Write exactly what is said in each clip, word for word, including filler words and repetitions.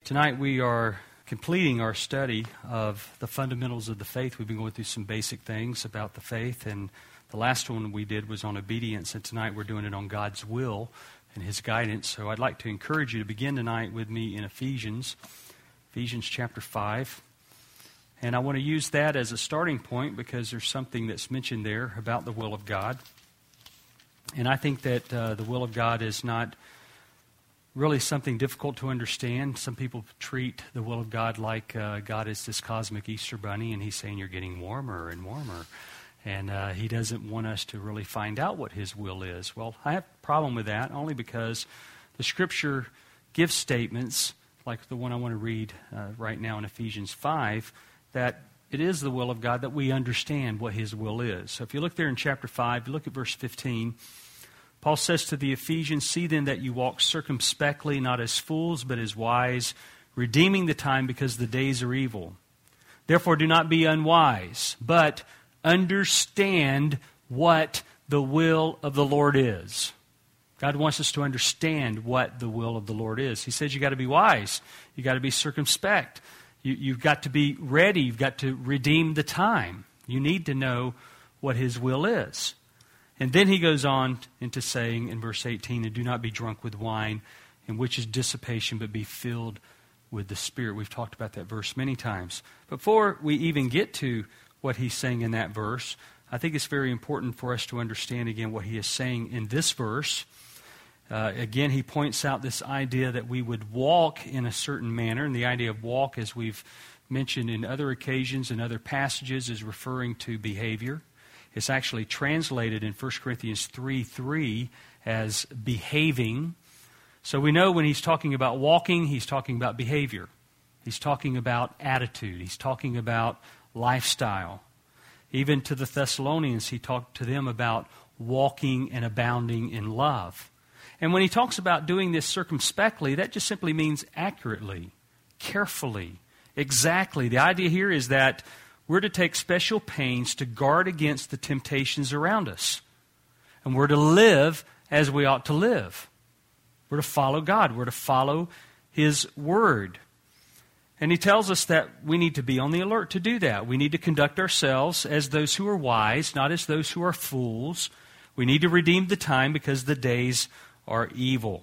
Tonight we are completing our study of the fundamentals of the faith. We've been going through some basic things about the faith, and the last one we did was on obedience, and tonight we're doing it on God's will and His guidance. So I'd like to encourage you to begin tonight with me in Ephesians, Ephesians chapter five. And I want to use that as a starting point because there's something that's mentioned there about the will of God. And I think that uh, the will of God is not really something difficult to understand. Some people treat the will of God like uh, God is this cosmic Easter bunny, and He's saying you're getting warmer and warmer. And uh, He doesn't want us to really find out what His will is. Well, I have a problem with that only because the Scripture gives statements, like the one I want to read uh, right now in Ephesians five, that it is the will of God that we understand what His will is. So if you look there in chapter five, you look at verse fifteen, Paul says to the Ephesians, "See then that you walk circumspectly, not as fools, but as wise, redeeming the time because the days are evil. Therefore do not be unwise, but understand what the will of the Lord is." God wants us to understand what the will of the Lord is. He says you got to be wise. You got to be circumspect. You, you've got to be ready. You've got to redeem the time. You need to know what His will is. And then he goes on into saying in verse eighteen, "And do not be drunk with wine, in which is dissipation, but be filled with the Spirit." We've talked about that verse many times. Before we even get to what he's saying in that verse, I think it's very important for us to understand again what he is saying in this verse. Uh, again, he points out this idea that we would walk in a certain manner. And the idea of walk, as we've mentioned in other occasions and other passages, is referring to behavior. It's actually translated in First Corinthians three three as behaving. So we know when he's talking about walking, he's talking about behavior. He's talking about attitude. He's talking about lifestyle. Even to the Thessalonians, he talked to them about walking and abounding in love. And when he talks about doing this circumspectly, that just simply means accurately, carefully, exactly. The idea here is that we're to take special pains to guard against the temptations around us. And we're to live as we ought to live. We're to follow God. We're to follow His Word. And he tells us that we need to be on the alert to do that. We need to conduct ourselves as those who are wise, not as those who are fools. We need to redeem the time because the days are evil.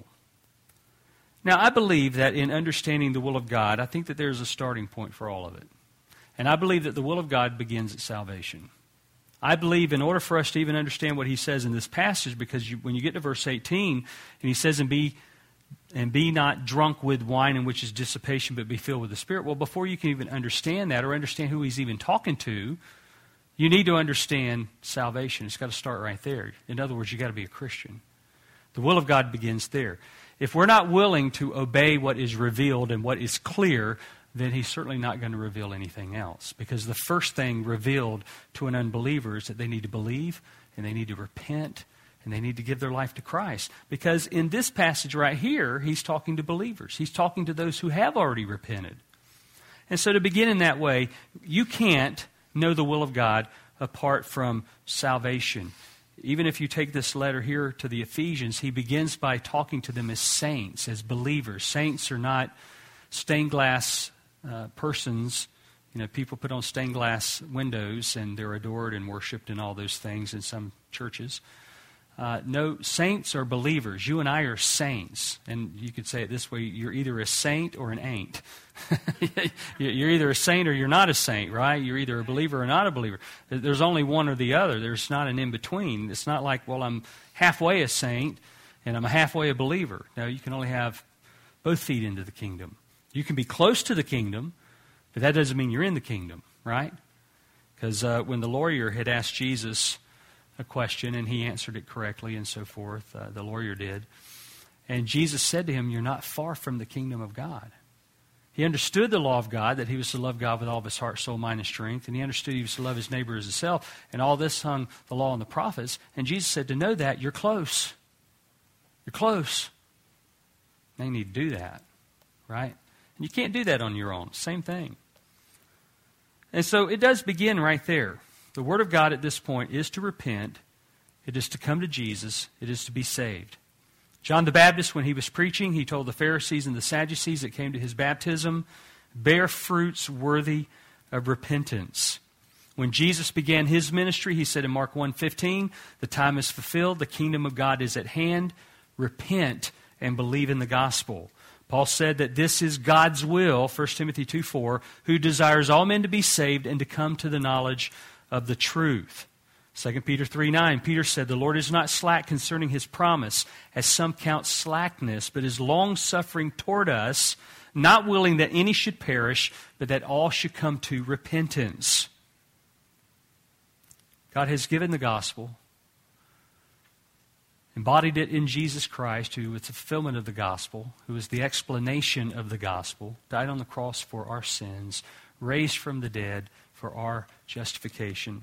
Now, I believe that in understanding the will of God, I think that there's a starting point for all of it. And I believe that the will of God begins at salvation. I believe in order for us to even understand what he says in this passage, because you, when you get to verse eighteen, and he says, and be, and be not drunk with wine in which is dissipation, but be filled with the Spirit. Well, before you can even understand that or understand who he's even talking to, you need to understand salvation. It's got to start right there. In other words, you've got to be a Christian. The will of God begins there. If we're not willing to obey what is revealed and what is clear, then he's certainly not going to reveal anything else. Because the first thing revealed to an unbeliever is that they need to believe, and they need to repent, and they need to give their life to Christ. Because in this passage right here, he's talking to believers. He's talking to those who have already repented. And so to begin in that way, you can't know the will of God apart from salvation. Even if you take this letter here to the Ephesians, he begins by talking to them as saints, as believers. Saints are not stained glass Uh, persons. You know, people put on stained glass windows and they're adored and worshipped and all those things in some churches. Uh, no, saints are believers. You and I are saints. And you could say it this way, you're either a saint or an ain't. You're either a saint or you're not a saint, right? You're either a believer or not a believer. There's only one or the other. There's not an in-between. It's not like, well, I'm halfway a saint and I'm halfway a believer. No, you can only have both feet into the kingdom. You can be close to the kingdom, but that doesn't mean you're in the kingdom, right? Because uh, when the lawyer had asked Jesus a question and he answered it correctly and so forth, uh, the lawyer did, and Jesus said to him, "You're not far from the kingdom of God." He understood the law of God, that he was to love God with all of his heart, soul, mind, and strength, and he understood he was to love his neighbor as himself, and all this hung the law and the prophets, and Jesus said, to know that, you're close. You're close. Now you need to do that, right? And you can't do that on your own. Same thing. And so it does begin right there. The Word of God at this point is to repent. It is to come to Jesus. It is to be saved. John the Baptist, when he was preaching, he told the Pharisees and the Sadducees that came to his baptism, bear fruits worthy of repentance. When Jesus began his ministry, he said in Mark one fifteen, the time is fulfilled, the kingdom of God is at hand, repent and believe in the gospel. Paul said that this is God's will, First Timothy two four, who desires all men to be saved and to come to the knowledge of the truth. Second Peter three nine, Peter said, the Lord is not slack concerning his promise, as some count slackness, but is long-suffering toward us, not willing that any should perish, but that all should come to repentance. God has given the gospel, embodied it in Jesus Christ, who is the fulfillment of the gospel, who is the explanation of the gospel, died on the cross for our sins, raised from the dead for our justification.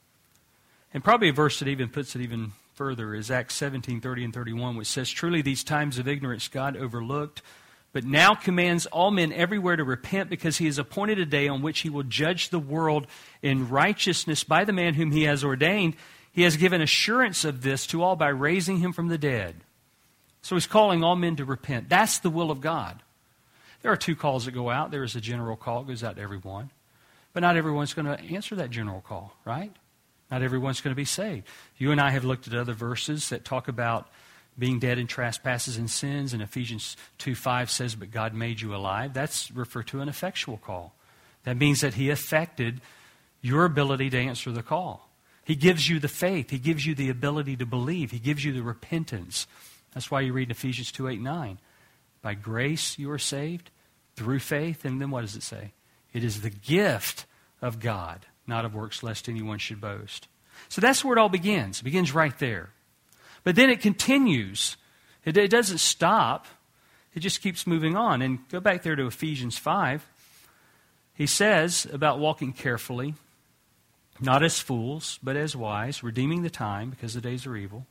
And probably a verse that even puts it even further is Acts seventeen thirty and thirty-one, which says, truly these times of ignorance God overlooked, but now commands all men everywhere to repent, because he has appointed a day on which he will judge the world in righteousness by the man whom he has ordained. He has given assurance of this to all by raising him from the dead. So he's calling all men to repent. That's the will of God. There are two calls that go out. There is a general call. It goes out to everyone. But not everyone's going to answer that general call, right? Not everyone's going to be saved. You and I have looked at other verses that talk about being dead in trespasses and sins, and Ephesians two five says, but God made you alive. That's referred to an effectual call. That means that he affected your ability to answer the call. He gives you the faith. He gives you the ability to believe. He gives you the repentance. That's why you read in Ephesians two eight nine. By grace you are saved through faith. And then what does it say? It is the gift of God, not of works, lest anyone should boast. So that's where it all begins. It begins right there. But then it continues. It, it doesn't stop. It just keeps moving on. And go back there to Ephesians five. He says about walking carefully, not as fools, but as wise, redeeming the time because the days are evil.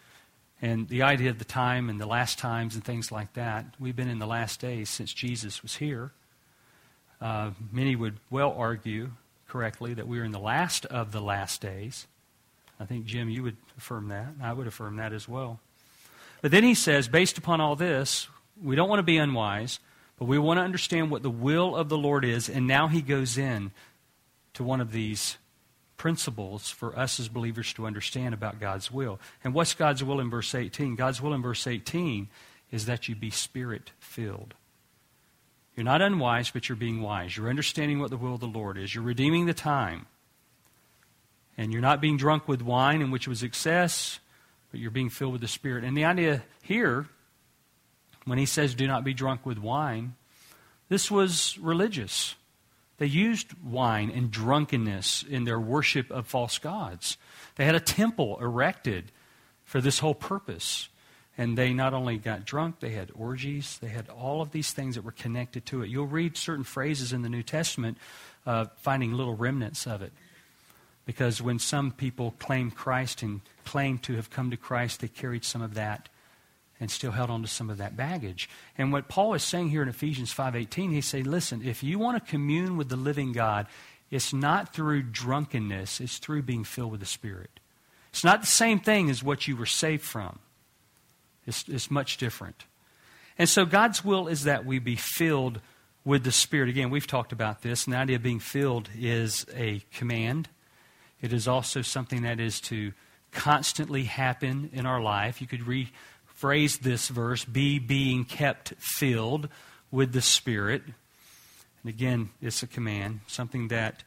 And the idea of the time and the last times and things like that, we've been in the last days since Jesus was here. Uh, many would well argue correctly that we're in the last of the last days. I think, Jim, you would affirm that. I would affirm that as well. But then he says, based upon all this, we don't want to be unwise, but we want to understand what the will of the Lord is. And now he goes in to one of these principles for us as believers to understand about God's will. And what's God's will in verse eighteen? God's will in verse eighteen is that you be Spirit-filled. You're not unwise, but you're being wise. You're understanding what the will of the Lord is. You're redeeming the time. And you're not being drunk with wine, in which was excess, but you're being filled with the Spirit. And the idea here, when he says do not be drunk with wine, this was religious. They used wine and drunkenness in their worship of false gods. They had a temple erected for this whole purpose. And they not only got drunk, they had orgies. They had all of these things that were connected to it. You'll read certain phrases in the New Testament uh, finding little remnants of it. Because when some people claimed Christ and claimed to have come to Christ, they carried some of that and still held on to some of that baggage. And what Paul is saying here in Ephesians five eighteen, he's saying, listen, if you want to commune with the living God, it's not through drunkenness, it's through being filled with the Spirit. It's not the same thing as what you were saved from. It's, it's much different. And so God's will is that we be filled with the Spirit. Again, we've talked about this, and the idea of being filled is a command. It is also something that is to constantly happen in our life. You could rephrase this verse, be being kept filled with the Spirit. And again, it's a command, something that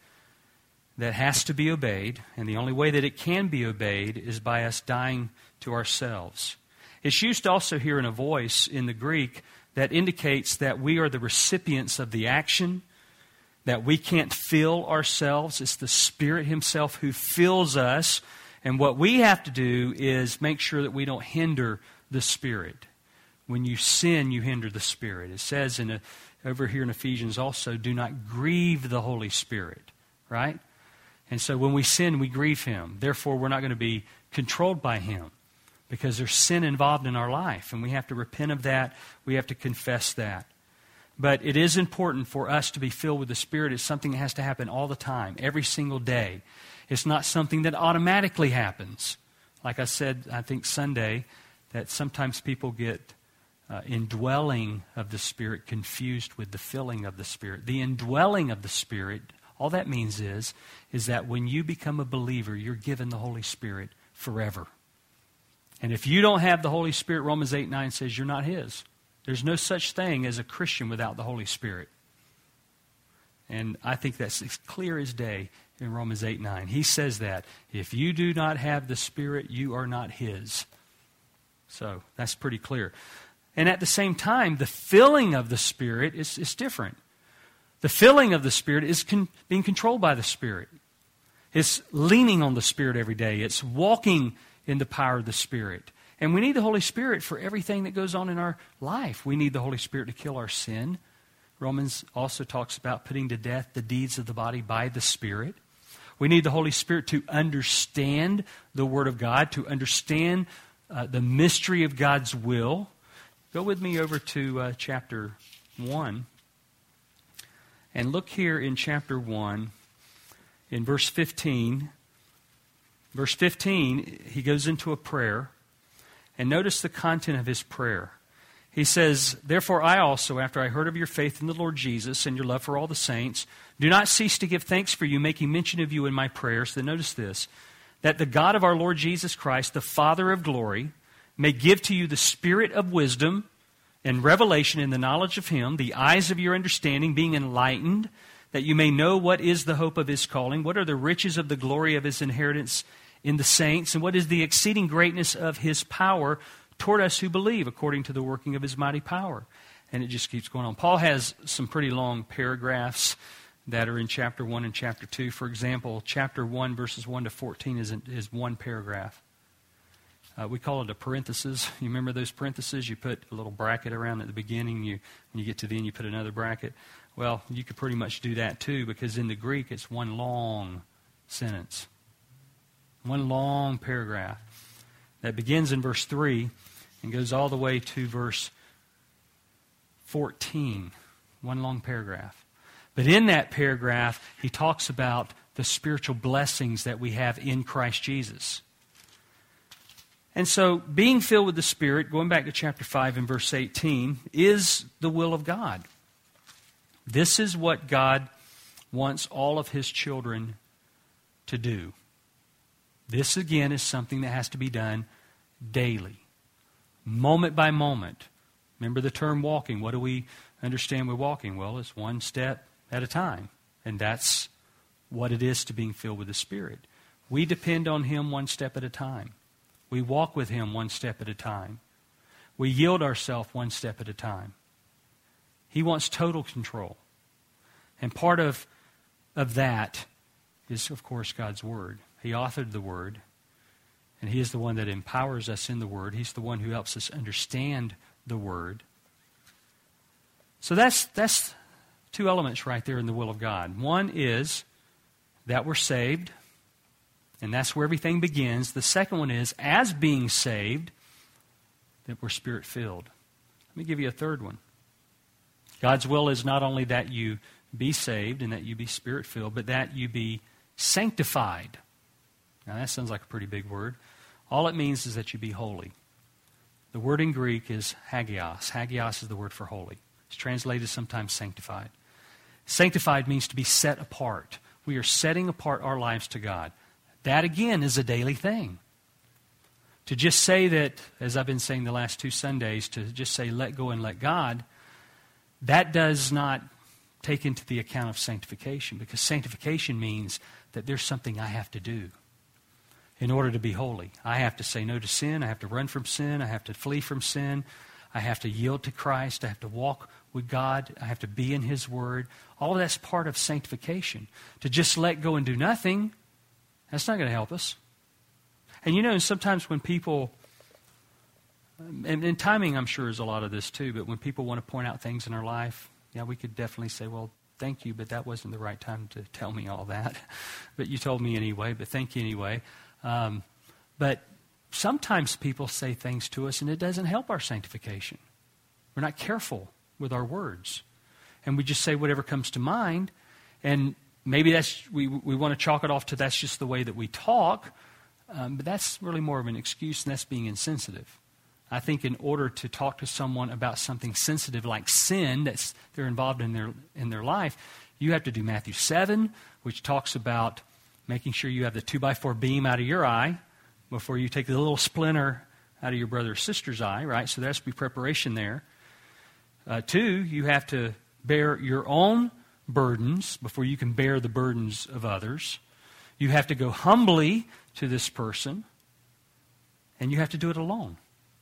that has to be obeyed. And the only way that it can be obeyed is by us dying to ourselves. It's used also here in a voice in the Greek that indicates that we are the recipients of the action, that we can't fill ourselves. It's the Spirit Himself who fills us. And what we have to do is make sure that we don't hinder the Spirit. When you sin, you hinder the Spirit. It says in a, over here in Ephesians also, do not grieve the Holy Spirit, right? And so when we sin, we grieve Him. Therefore, we're not going to be controlled by Him because there's sin involved in our life. And we have to repent of that. We have to confess that. But it is important for us to be filled with the Spirit. It's something that has to happen all the time, every single day. It's not something that automatically happens. Like I said, I think Sunday, that sometimes people get uh, indwelling of the Spirit confused with the filling of the Spirit. The indwelling of the Spirit, all that means is, is that when you become a believer, you're given the Holy Spirit forever. And if you don't have the Holy Spirit, Romans eight nine says you're not His. There's no such thing as a Christian without the Holy Spirit. And I think that's as clear as day in Romans eight nine. He says that. If you do not have the Spirit, you are not His. So that's pretty clear. And at the same time, the filling of the Spirit is, is different. The filling of the Spirit is con- being controlled by the Spirit. It's leaning on the Spirit every day. It's walking in the power of the Spirit. And we need the Holy Spirit for everything that goes on in our life. We need the Holy Spirit to kill our sin. Romans also talks about putting to death the deeds of the body by the Spirit. We need the Holy Spirit to understand the Word of God, to understand uh, the mystery of God's will. Go with me over to uh, chapter one. And look here in chapter one, in verse fifteen. Verse fifteen, he goes into a prayer. And notice the content of his prayer. He says, "Therefore I also, after I heard of your faith in the Lord Jesus and your love for all the saints, do not cease to give thanks for you, making mention of you in my prayers." Then notice this, "that the God of our Lord Jesus Christ, the Father of glory, may give to you the spirit of wisdom and revelation in the knowledge of Him, the eyes of your understanding being enlightened, that you may know what is the hope of His calling, what are the riches of the glory of His inheritance in the saints, and what is the exceeding greatness of His power toward us who believe, according to the working of His mighty power." And it just keeps going on. Paul has some pretty long paragraphs that are in chapter one and chapter two. For example, chapter one, verses one to fourteen is, is one paragraph. Uh, we call it a parenthesis. You remember those parentheses? You put a little bracket around at the beginning. You, when you get to the end, you put another bracket. Well, you could pretty much do that too, because in the Greek, it's one long sentence. One long paragraph that begins in verse three and goes all the way to verse fourteen. One long paragraph. But in that paragraph, he talks about the spiritual blessings that we have in Christ Jesus. And so, being filled with the Spirit, going back to chapter five and verse eighteen, is the will of God. This is what God wants all of His children to do. This, again, is something that has to be done daily, moment by moment. Remember the term walking. What do we understand with walking? Well, it's one step at a time. And that's what it is to being filled with the Spirit. We depend on Him one step at a time. We walk with Him one step at a time. We yield ourselves one step at a time. He wants total control. And part of, of that is, of course, God's Word. He authored the Word, and He is the one that empowers us in the Word. He's the one who helps us understand the Word. So that's that's two elements right there in the will of God. One is that we're saved, and that's where everything begins. The second one is, as being saved, that we're Spirit-filled. Let me give you a third one. God's will is not only that you be saved and that you be Spirit-filled, but that you be sanctified. Now that sounds like a pretty big word. All it means is that you be holy. The word in Greek is hagios. Hagios is the word for holy. It's translated sometimes sanctified. Sanctified means to be set apart. We are setting apart our lives to God. That, again, is a daily thing. To just say that, as I've been saying the last two Sundays, to just say let go and let God, that does not take into the account of sanctification, because sanctification means that there's something I have to do in order to be holy. I have to say no to sin. I have to run from sin. I have to flee from sin. I have to yield to Christ. I have to walk with God. I have to be in His Word. All of that's part of sanctification. To just let go and do nothing, that's not going to help us. And you know, sometimes when people, and, and timing I'm sure is a lot of this too, but when people want to point out things in our life, yeah, we could definitely say, well, thank you, but that wasn't the right time to tell me all that. But you told me anyway, but thank you anyway. Um, but sometimes people say things to us and it doesn't help our sanctification. We're not careful with our words. And we just say whatever comes to mind. And maybe that's we, we want to chalk it off to that's just the way that we talk. Um, but that's really more of an excuse, and that's being insensitive. I think in order to talk to someone about something sensitive like sin that's they're involved in their in their life, you have to do Matthew seven, which talks about making sure you have the two by four beam out of your eye before you take the little splinter out of your brother or sister's eye, right? So there has to be preparation there. Uh, two, you have to bear your own burdens before you can bear the burdens of others. You have to go humbly to this person, and you have to do it alone.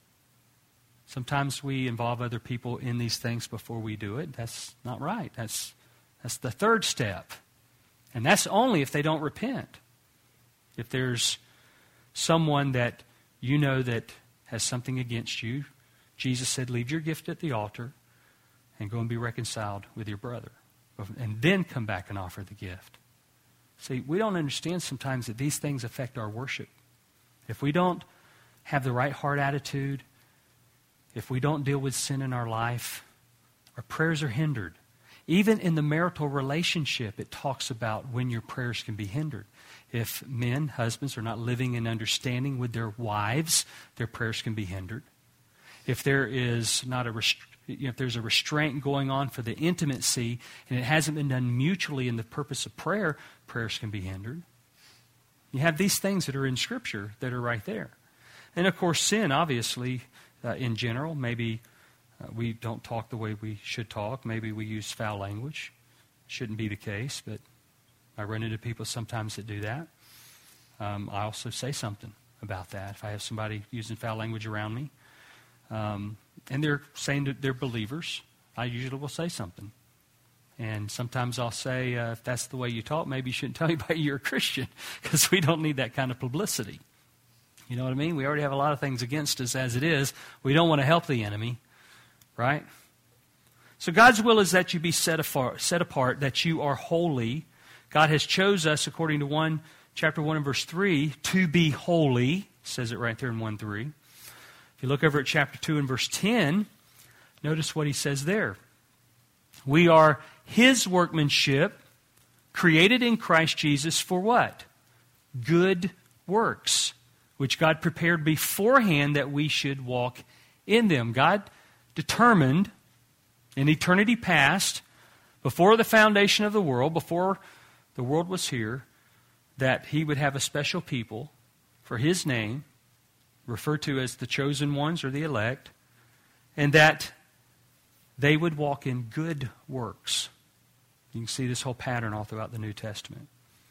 Sometimes we involve other people in these things before we do it. That's not right. That's that's the third step. And that's only if they don't repent. If there's someone that you know that has something against you, Jesus said, leave your gift at the altar and go and be reconciled with your brother. And then come back and offer the gift. See, we don't understand sometimes that these things affect our worship. If we don't have the right heart attitude, if we don't deal with sin in our life, our prayers are hindered. Even in the marital relationship, it talks about when your prayers can be hindered. If men, husbands, are not living in understanding with their wives, their prayers can be hindered. If there is not a rest- you know, if there's a restraint going on for the intimacy and it hasn't been done mutually in the purpose of prayer, prayers can be hindered. You have these things that are in Scripture that are right there. And of course, sin, obviously, uh, in general, maybe uh, we don't talk the way we should talk. Maybe we use foul language. Shouldn't be the case, but I run into people sometimes that do that. Um, I also say something about that. If I have somebody using foul language around me, um, and they're saying that they're believers, I usually will say something. And sometimes I'll say, uh, if that's the way you talk, maybe you shouldn't tell anybody you're a Christian, because we don't need that kind of publicity. You know what I mean? We already have a lot of things against us as it is. We don't want to help the enemy, right? So God's will is that you be set apart, set apart, that you are holy. God has chose us, according to one, chapter one and verse three, to be holy. It says it right there in one three. If you look over at chapter two and verse ten, notice what he says there. We are His workmanship, created in Christ Jesus for what? Good works, which God prepared beforehand that we should walk in them. God determined in eternity past, before the foundation of the world, before the world was here, that He would have a special people for His name, referred to as the chosen ones or the elect, and that they would walk in good works. You can see this whole pattern all throughout the New Testament.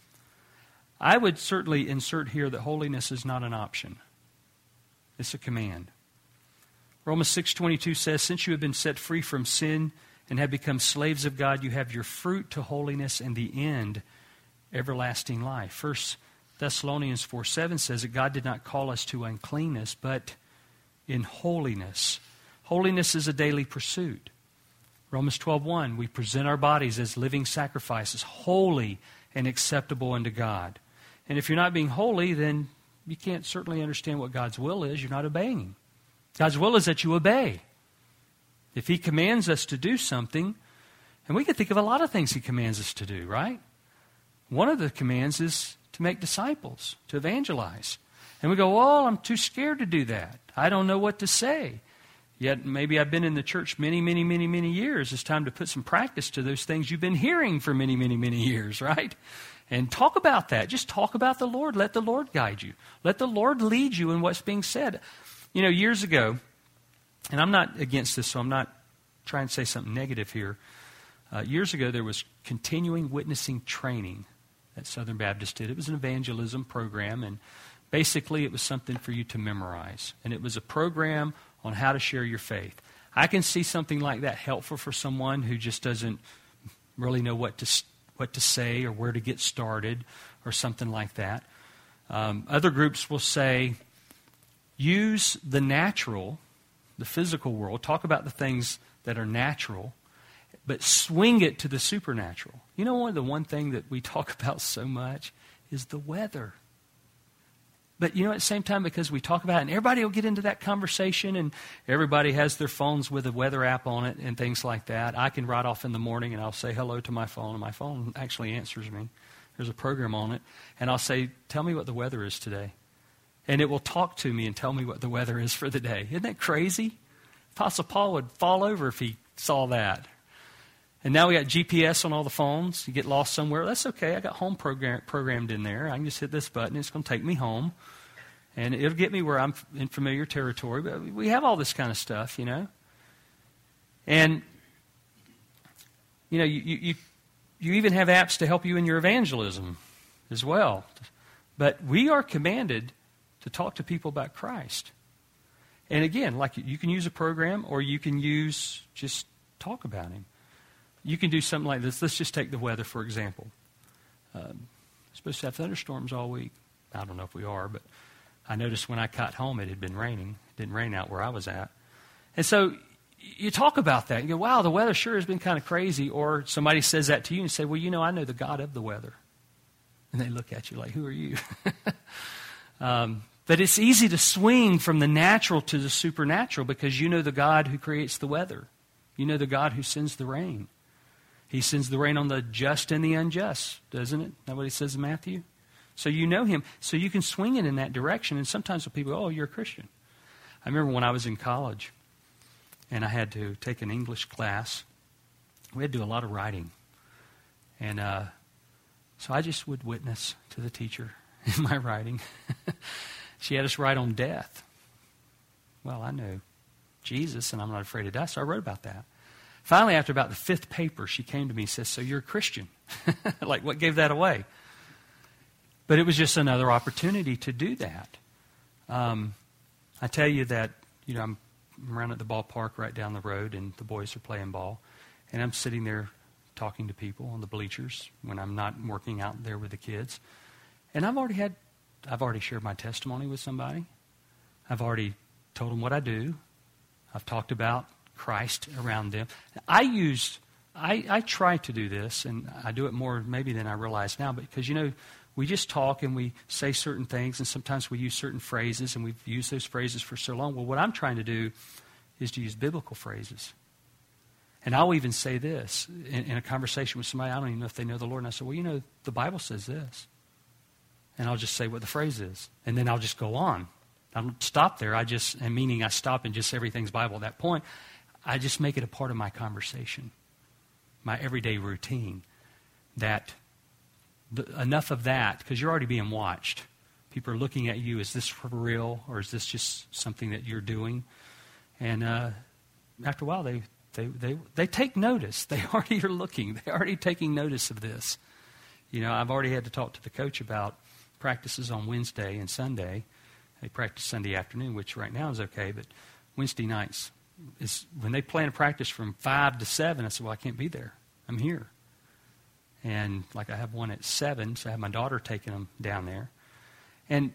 I would certainly insert here that holiness is not an option. It's a command. Romans six twenty-two says, since you have been set free from sin and have become slaves of God, you have your fruit to holiness and the end, everlasting life. First Thessalonians four seven says that God did not call us to uncleanness, but in holiness. Holiness is a daily pursuit. Romans twelve one, we present our bodies as living sacrifices, holy and acceptable unto God. And if you're not being holy, then you can't certainly understand what God's will is. You're not obeying Him. God's will is that you obey. If He commands us to do something, and we can think of a lot of things He commands us to do, right? One of the commands is to make disciples, to evangelize. And we go, oh, I'm too scared to do that. I don't know what to say. Yet maybe I've been in the church many, many, many, many years. It's time to put some practice to those things you've been hearing for many, many, many years, right? And talk about that. Just talk about the Lord. Let the Lord guide you. Let the Lord lead you in what's being said. You know, years ago, and I'm not against this, so I'm not trying to say something negative here. Uh, years ago, there was continuing witnessing training that Southern Baptist did. It was an evangelism program, and basically it was something for you to memorize. And it was a program on how to share your faith. I can see something like that helpful for someone who just doesn't really know what to what to say or where to get started or something like that. Um, other groups will say, use the natural, the physical world, talk about the things that are natural, but swing it to the supernatural. You know what? The one thing that we talk about so much is the weather. But, you know, at the same time, because we talk about it, and everybody will get into that conversation, and everybody has their phones with a weather app on it and things like that. I can ride off in the morning, and I'll say hello to my phone, and my phone actually answers me. There's a program on it. And I'll say, tell me what the weather is today. And it will talk to me and tell me what the weather is for the day. Isn't that crazy? Apostle Paul would fall over if he saw that. And now we got G P S on all the phones. You get lost somewhere, that's okay. I got home program, programmed in there. I can just hit this button. It's going to take me home. And it'll get me where I'm in familiar territory. But we have all this kind of stuff, you know. And, you know, you, you, you even have apps to help you in your evangelism as well. But we are commanded to talk to people about Christ. And again, like you can use a program or you can use just talk about him. You can do something like this. Let's just take the weather, for example. Um, supposed to have thunderstorms all week. I don't know if we are, but I noticed when I got home it had been raining. It didn't rain out where I was at. And so you talk about that. You go, wow, the weather sure has been kind of crazy. Or somebody says that to you and you say, well, you know, I know the God of the weather. And they look at you like, who are you? um, but it's easy to swing from the natural to the supernatural because you know the God who creates the weather. You know the God who sends the rain. He sends the rain on the just and the unjust, doesn't it? Isn't that what he says in Matthew? So you know him. So you can swing it in that direction. And sometimes when people go, oh, you're a Christian. I remember when I was in college and I had to take an English class. We had to do a lot of writing. And uh, so I just would witness to the teacher in my writing. She had us write on death. Well, I know Jesus and I'm not afraid to die, so I wrote about that. Finally, after about the fifth paper, she came to me and said, so you're a Christian. Like, what gave that away? But it was just another opportunity to do that. Um, I tell you that, you know, I'm around at the ballpark right down the road, and the boys are playing ball. And I'm sitting there talking to people on the bleachers when I'm not working out there with the kids. And I've already had, I've already shared my testimony with somebody. I've already told them what I do. I've talked about Christ around them. I used, I, I try to do this, and I do it more maybe than I realize now, because, you know, we just talk and we say certain things, and sometimes we use certain phrases, and we've used those phrases for so long. Well, what I'm trying to do is to use biblical phrases. And I'll even say this in, in a conversation with somebody, I don't even know if they know the Lord, and I say, well, you know, the Bible says this. And I'll just say what the phrase is, and then I'll just go on. I don't stop there. I just, and meaning I stop and just everything's Bible at that point. I just make it a part of my conversation, my everyday routine, that the, enough of that, because you're already being watched. People are looking at you, is this for real, or is this just something that you're doing? And uh, after a while, they, they, they, they take notice. They already are looking. They're already taking notice of this. You know, I've already had to talk to the coach about practices on Wednesday and Sunday. They practice Sunday afternoon, which right now is okay, but Wednesday nights, is when they plan a practice from five to seven, I said, well, I can't be there. I'm here. And like I have one at seven, so I have my daughter taking them down there. And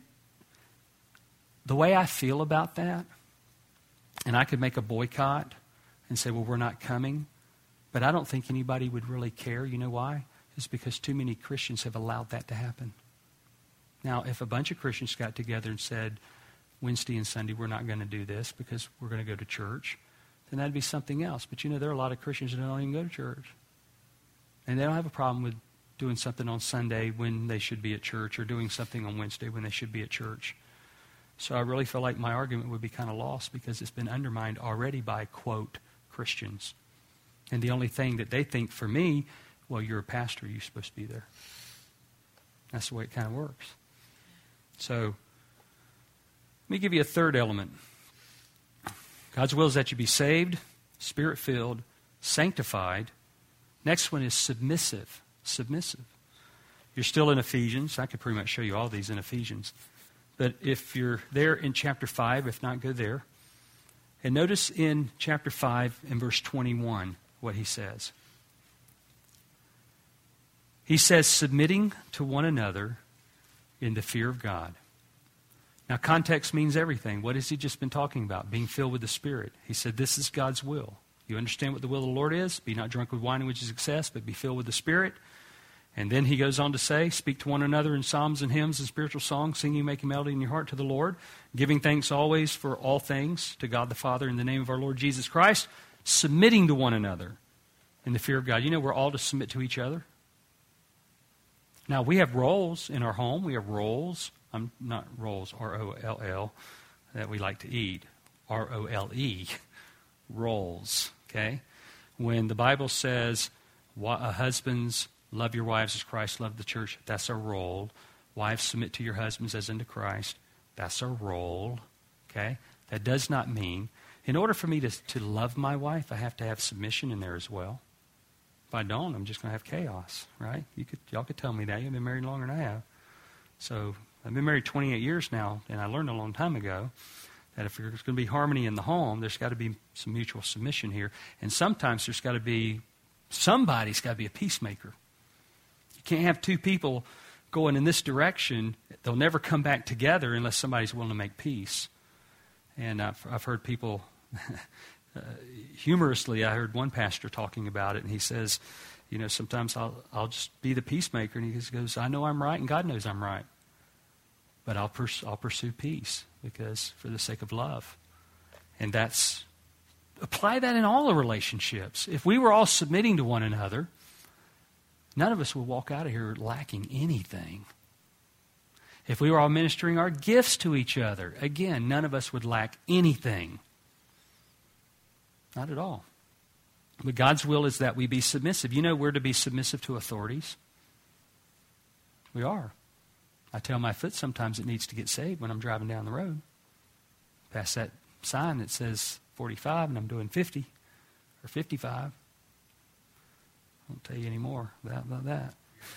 the way I feel about that, and I could make a boycott and say, well, we're not coming, but I don't think anybody would really care. You know why? It's because too many Christians have allowed that to happen. Now, if a bunch of Christians got together and said, Wednesday and Sunday, we're not going to do this because we're going to go to church, then that'd be something else. But you know, there are a lot of Christians that don't even go to church. And they don't have a problem with doing something on Sunday when they should be at church, or doing something on Wednesday when they should be at church. So I really feel like my argument would be kind of lost because it's been undermined already by, quote, Christians. And the only thing that they think for me, well, you're a pastor, you're supposed to be there. That's the way it kind of works. So let me give you a third element. God's will is that you be saved, Spirit-filled, sanctified. Next one is submissive. Submissive. You're still in Ephesians. I could pretty much show you all these in Ephesians. But if you're there in chapter five, if not, go there. And notice in chapter five and verse twenty-one what he says. He says, submitting to one another in the fear of God. Now, context means everything. What has he just been talking about? Being filled with the Spirit. He said, this is God's will. You understand what the will of the Lord is? Be not drunk with wine in which is excess, but be filled with the Spirit. And then he goes on to say, speak to one another in psalms and hymns and spiritual songs, singing, making melody in your heart to the Lord, giving thanks always for all things to God the Father in the name of our Lord Jesus Christ, submitting to one another in the fear of God. You know, we're all to submit to each other. Now, we have roles in our home. We have roles I'm not rolls, R O L L, that we like to eat. R O L E, roles, okay? When the Bible says, husbands, love your wives as Christ loved the church, that's a role. Wives, submit to your husbands as unto Christ, that's a role, okay? That does not mean, in order for me to, to love my wife, I have to have submission in there as well. If I don't, I'm just going to have chaos, right? You could, y'all could tell me that. You've been married longer than I have. So I've been married twenty-eight years now, and I learned a long time ago that if there's going to be harmony in the home, there's got to be some mutual submission here. And sometimes there's got to be, somebody's got to be a peacemaker. You can't have two people going in this direction. They'll never come back together unless somebody's willing to make peace. And I've, I've heard people, uh, humorously, I heard one pastor talking about it, and he says, you know, sometimes I'll, I'll just be the peacemaker. And he just goes, I know I'm right, and God knows I'm right. But I'll, pers- I'll pursue peace because for the sake of love. And that's, apply that in all the relationships. If we were all submitting to one another, none of us would walk out of here lacking anything. If we were all ministering our gifts to each other, again, none of us would lack anything. Not at all. But God's will is that we be submissive. You know we're to be submissive to authorities. We are. I tell my foot sometimes it needs to get saved when I'm driving down the road. Past that sign that says forty-five and I'm doing fifty or fifty-five. I won't tell you any more about, about that.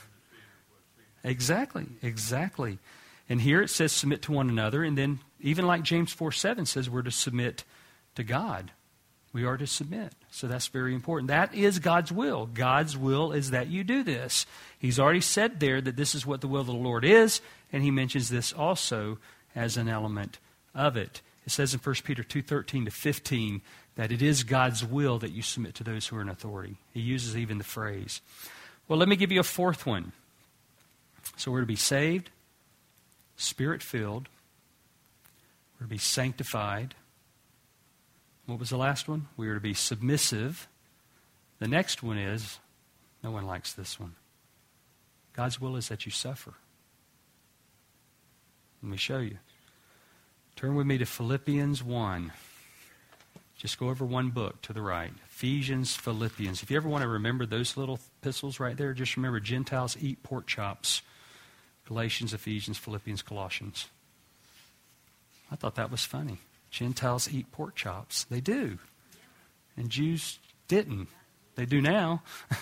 Exactly, exactly. And here it says submit to one another, and then even like James four seven says we're to submit to God. We are to submit. So that's very important. That is God's will. God's will is that you do this. He's already said there that this is what the will of the Lord is, and he mentions this also as an element of it. It says in First Peter two thirteen to fifteen that it is God's will that you submit to those who are in authority. He uses even the phrase. Well, let me give you a fourth one. So we're to be saved, Spirit-filled. We're to be sanctified. What was the last one? We are to be submissive. The next one is, no one likes this one. God's will is that you suffer. Let me show you. Turn with me to Philippians one. Just go over one book to the right. Ephesians, Philippians. If you ever want to remember those little epistles right there, just remember Gentiles eat pork chops. Galatians, Ephesians, Philippians, Colossians. I thought that was funny. Gentiles eat pork chops. They do. And Jews didn't. They do now.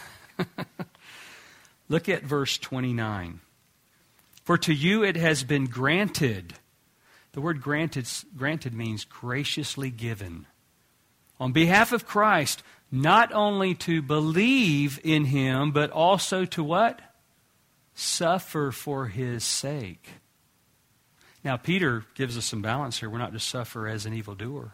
Look at verse twenty-nine. For to you it has been granted. The word granted, granted means graciously given. On behalf of Christ, not only to believe in Him, but also to what? Suffer for His sake. Now, Peter gives us some balance here. We're not to suffer as an evildoer.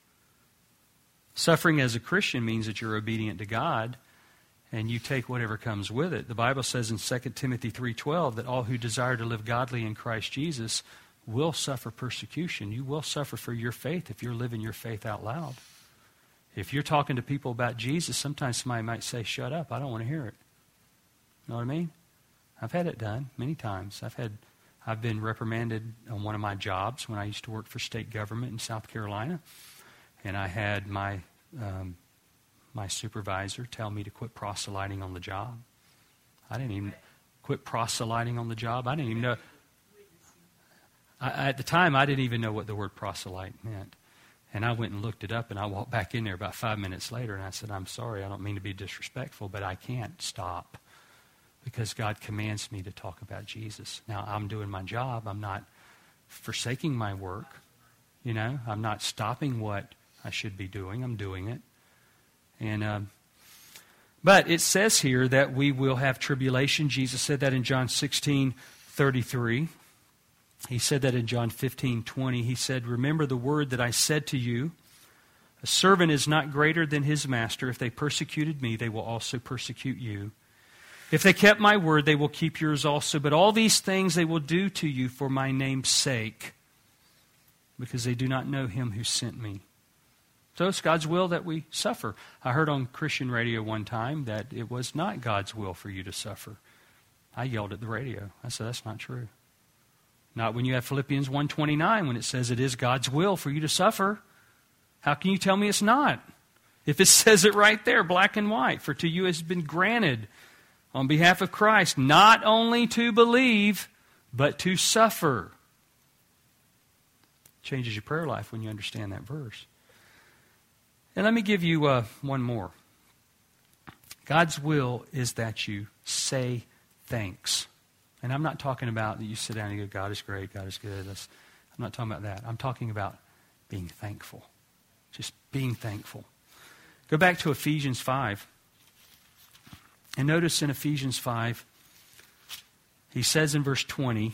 Suffering as a Christian means that you're obedient to God and you take whatever comes with it. The Bible says in Second Timothy three twelve that all who desire to live godly in Christ Jesus will suffer persecution. You will suffer for your faith if you're living your faith out loud. If you're talking to people about Jesus, sometimes somebody might say, shut up, I don't want to hear it. You know what I mean? I've had it done many times. I've had... I've been reprimanded on one of my jobs when I used to work for state government in South Carolina. And I had my um, my supervisor tell me to quit proselyting on the job. I didn't even quit proselyting on the job. I didn't even know. I, at the time, I didn't even know what the word proselyte meant. And I went and looked it up, and I walked back in there about five minutes later, and I said, I'm sorry, I don't mean to be disrespectful, but I can't stop. Because God commands me to talk about Jesus. Now, I'm doing my job. I'm not forsaking my work. You know, I'm not stopping what I should be doing. I'm doing it. And um, but it says here that we will have tribulation. Jesus said that in John sixteen thirty-three. He said that in John fifteen twenty. He said, remember the word that I said to you. A servant is not greater than his master. If they persecuted me, they will also persecute you. If they kept my word, they will keep yours also. But all these things they will do to you for my name's sake, because they do not know him who sent me. So it's God's will that we suffer. I heard on Christian radio one time that it was not God's will for you to suffer. I yelled at the radio. I said, that's not true. Not when you have Philippians one twenty-nine when it says it is God's will for you to suffer. How can you tell me it's not? If it says it right there, black and white, for to you has been granted on behalf of Christ not only to believe, but to suffer. Changes your prayer life when you understand that verse. And let me give you uh, one more. God's will is that you say thanks. And I'm not talking about that you sit down and go, God is great, God is good. That's, I'm not talking about that. I'm talking about being thankful. Just being thankful. Go back to Ephesians five. And notice in Ephesians five, he says in verse twenty,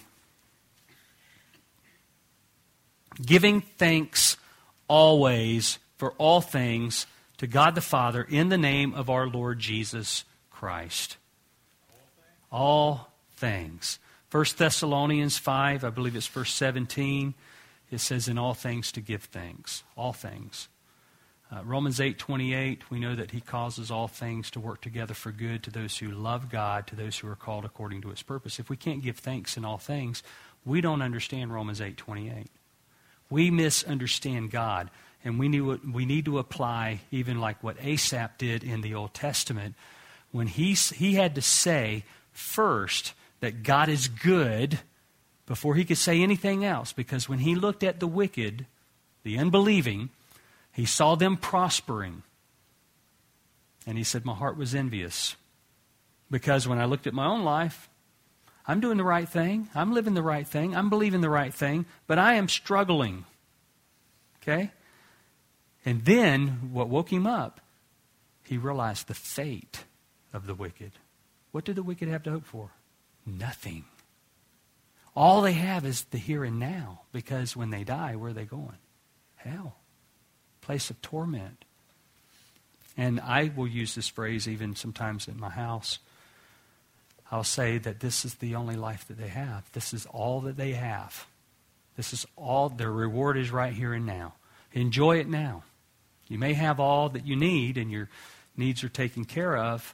giving thanks always for all things to God the Father in the name of our Lord Jesus Christ. All things. First Thessalonians five, I believe it's verse seventeen, it says in all things to give thanks. All things. Uh, Romans eight twenty-eight, we know that he causes all things to work together for good to those who love God, to those who are called according to his purpose. If we can't give thanks in all things, we don't understand Romans eight twenty-eight. We misunderstand God, and we need, we need to apply even like what Asaph did in the Old Testament when he, he had to say first that God is good before he could say anything else. Because when he looked at the wicked, the unbelieving, he saw them prospering. And he said, my heart was envious. Because when I looked at my own life, I'm doing the right thing. I'm living the right thing. I'm believing the right thing. But I am struggling. Okay? And then, what woke him up, he realized the fate of the wicked. What do the wicked have to hope for? Nothing. All they have is the here and now. Because when they die, where are they going? Hell. Place of torment. And I will use this phrase even sometimes in my house. I'll say that this is the only life that they have. This is all that they have. This is all, their reward is right here and now. Enjoy it now. You may have all that you need and your needs are taken care of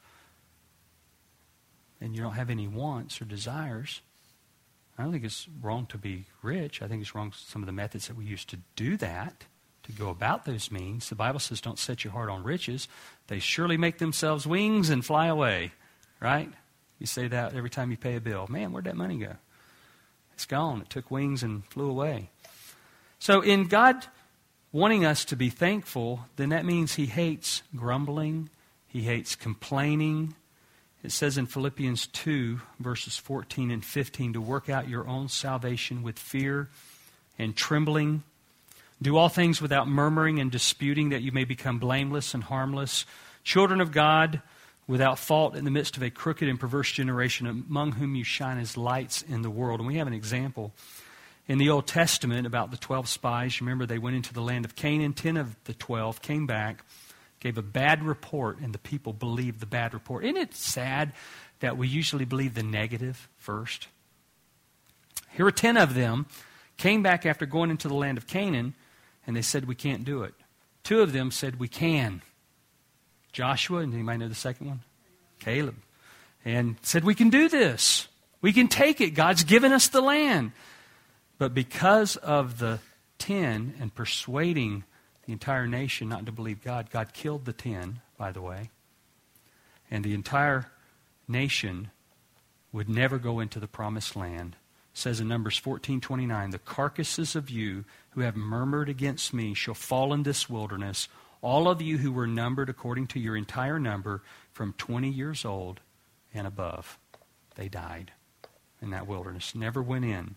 and you don't have any wants or desires. I don't think it's wrong to be rich. I think it's wrong some of the methods that we use to do that, to go about those means. The Bible says don't set your heart on riches. They surely make themselves wings and fly away. Right? You say that every time you pay a bill. Man, where'd that money go? It's gone. It took wings and flew away. So in God wanting us to be thankful, then that means he hates grumbling. He hates complaining. It says in Philippians two, verses fourteen and fifteen, to work out your own salvation with fear and trembling. Do all things without murmuring and disputing, that you may become blameless and harmless, children of God, without fault in the midst of a crooked and perverse generation, among whom you shine as lights in the world. And we have an example in the Old Testament about the twelve spies. Remember, they went into the land of Canaan. Ten of the twelve came back, gave a bad report, and the people believed the bad report. Isn't it sad that we usually believe the negative first? Here are ten of them, came back after going into the land of Canaan, and they said, we can't do it. Two of them said, we can. Joshua, and anybody know the second one? Caleb. And said, we can do this. We can take it. God's given us the land. But because of the ten and persuading the entire nation not to believe God, God killed the ten, by the way. And the entire nation would never go into the promised land. It says in Numbers fourteen twenty-nine, the carcasses of you who have murmured against me shall fall in this wilderness. All of you who were numbered according to your entire number from twenty years old and above. They died in that wilderness. Never went in.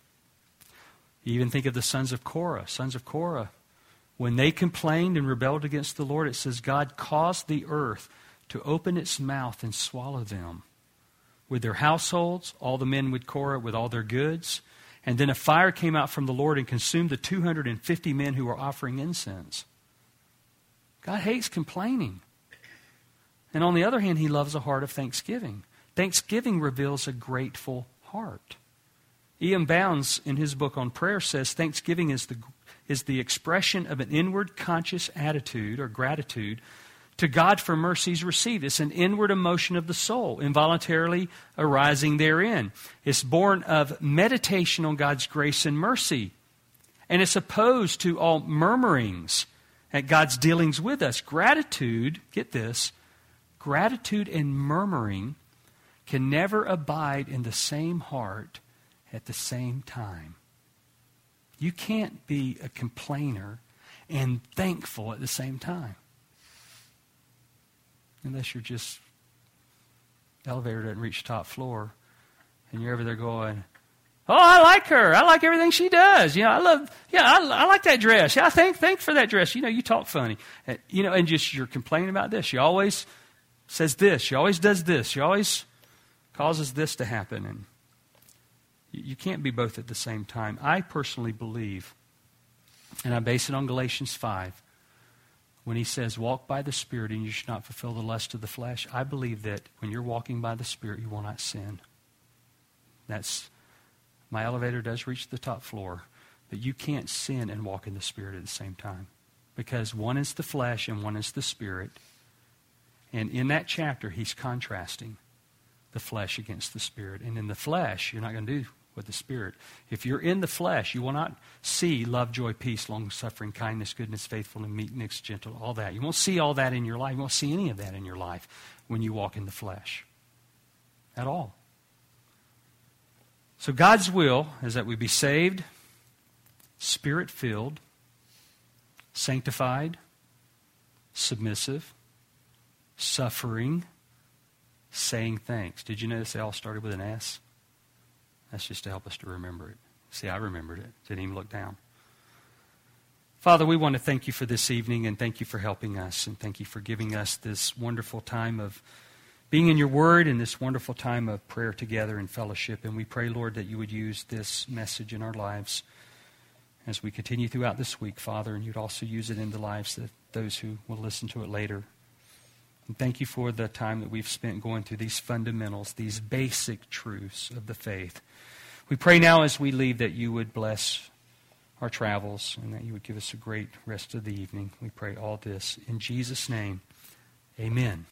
You even think of the sons of Korah. Sons of Korah, when they complained and rebelled against the Lord, it says God caused the earth to open its mouth and swallow them. With their households, all the men with Korah, with all their goods. And then a fire came out from the Lord and consumed the two hundred fifty men who were offering incense. God hates complaining. And on the other hand, he loves a heart of thanksgiving. Thanksgiving reveals a grateful heart. Ian Bounds, in his book on prayer, says thanksgiving is the, is the expression of an inward conscious attitude or gratitude to God for mercies received. It's an inward emotion of the soul, involuntarily arising therein. It's born of meditation on God's grace and mercy. And it's opposed to all murmurings at God's dealings with us. Gratitude, get this, gratitude and murmuring can never abide in the same heart at the same time. You can't be a complainer and thankful at the same time. Unless you're just, elevator doesn't reach the top floor, and you're over there going, oh, I like her. I like everything she does. You know, I love, yeah, I, I like that dress. Yeah, thank, thank for that dress. You know, you talk funny. And, you know, and just you're complaining about this. She always says this. She always does this. She always causes this to happen. And you, you can't be both at the same time. I personally believe, and I base it on Galatians five, when he says, walk by the Spirit and you should not fulfill the lust of the flesh, I believe that when you're walking by the Spirit, you will not sin. That's, my elevator does reach the top floor, but you can't sin and walk in the Spirit at the same time. Because one is the flesh and one is the Spirit. And in that chapter, he's contrasting the flesh against the Spirit. And in the flesh, you're not going to do with the Spirit. If you're in the flesh, you will not see love, joy, peace, long-suffering, kindness, goodness, faithfulness, meekness, gentle, all that. You won't see all that in your life. You won't see any of that in your life when you walk in the flesh at all. So God's will is that we be saved, Spirit-filled, sanctified, submissive, suffering, saying thanks. Did you notice they all started with an S? That's just to help us to remember it. See, I remembered it. Didn't even look down. Father, we want to thank you for this evening and thank you for helping us and thank you for giving us this wonderful time of being in your word and this wonderful time of prayer together and fellowship. And we pray, Lord, that you would use this message in our lives as we continue throughout this week, Father, and you'd also use it in the lives of those who will listen to it later. And thank you for the time that we've spent going through these fundamentals, these basic truths of the faith. We pray now as we leave that you would bless our travels and that you would give us a great rest of the evening. We pray all this in Jesus' name. Amen.